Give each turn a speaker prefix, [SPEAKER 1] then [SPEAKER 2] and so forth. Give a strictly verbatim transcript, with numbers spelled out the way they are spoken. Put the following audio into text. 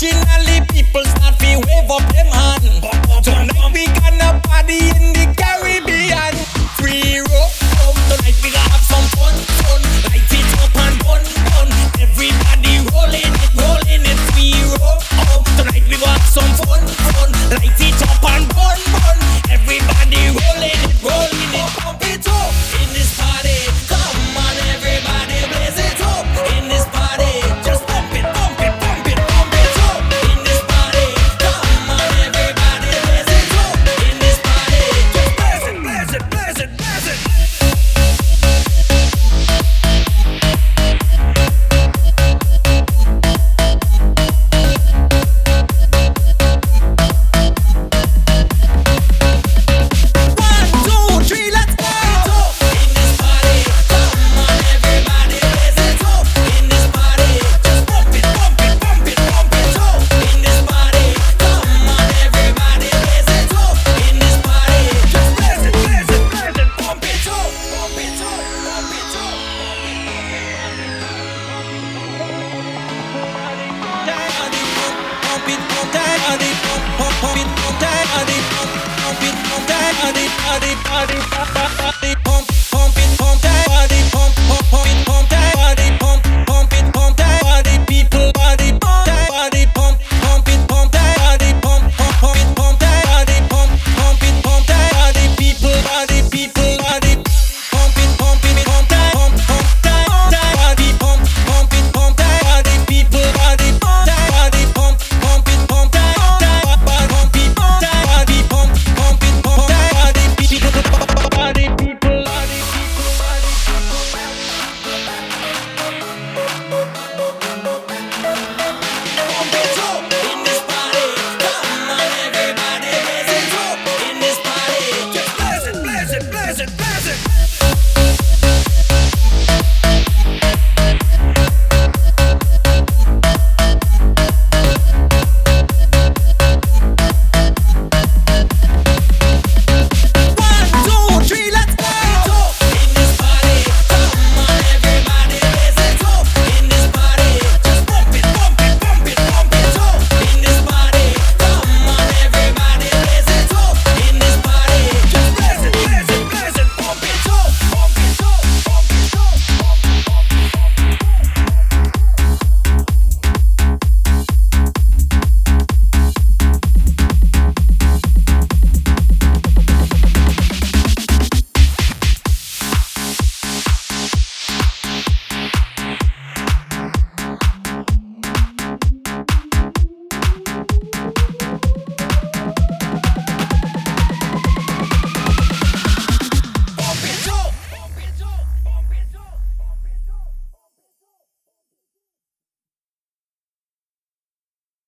[SPEAKER 1] Originally, people start to wave up them hand. Tonight we gonna party in the Caribbean. Free roll, tonight we gonna have some fun, fun. Light it up and bun, bun. Everybody rolling it, rolling it. Free roll, tonight we gonna have some fun, fun. Light it up and bun, bun. Everybody rolling it, rolling it. Pump it up in this party. Come on, everybody, blaze it up in this party. Just pump it, pump it, pump it, pump it up in this party. Come on, everybody, blaze it up in this party. Just blaze it, blaze it, blaze it, blaze it. One, two, three, let's go! In this party, come on, everybody, blaze it up in this party. Just pump it, pump it, pump it, pump it up in this party. Come on, everybody, blaze it up in this party. Just blaze it, blaze it, blaze it, pump it up, pump it up, pump it up. Pump it, pump daddy, pump, pump, pump it, pump daddy, pump, pump it, pump daddy, daddy, daddy, daddy, pump.